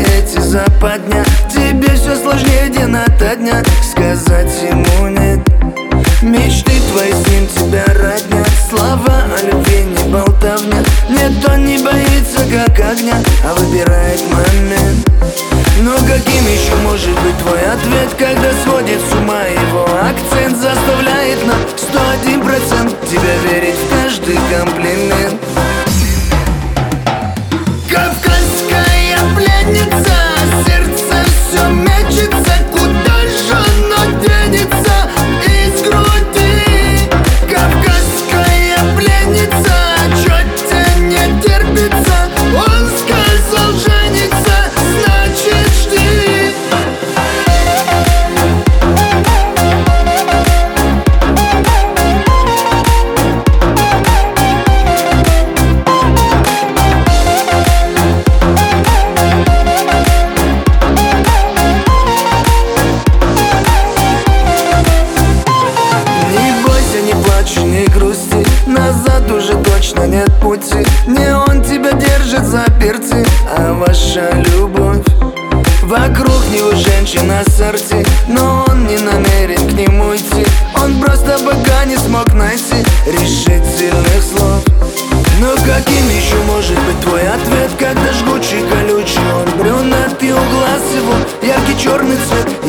эти западня. Тебе все сложнее день ото дня. Сказать ему нет. Мечты твои, с ним тебя роднят. Слова о любви не болтовня. Нет, он не боится как огня, а выбирает момент. Но каким еще может быть твой ответ, когда сводит с ума его акцент? Заставляет на 101% тебя верить в каждый комплимент. Кавказская пленница, сердце все мечется. Куда же оно денется из груди? Кавказская пленница, чё тебе не терпится? Он сказал жениться, значит жди. Не грусти, назад уже точно нет пути. Не он тебя держит за перцы, а ваша любовь. Вокруг него женщина сорти, но он не намерен к нему идти. Он просто пока не смог найти решительных слов. Но каким еще может быть твой ответ, когда жгучий, колючий он брюнет, и у глаз его яркий черный цвет?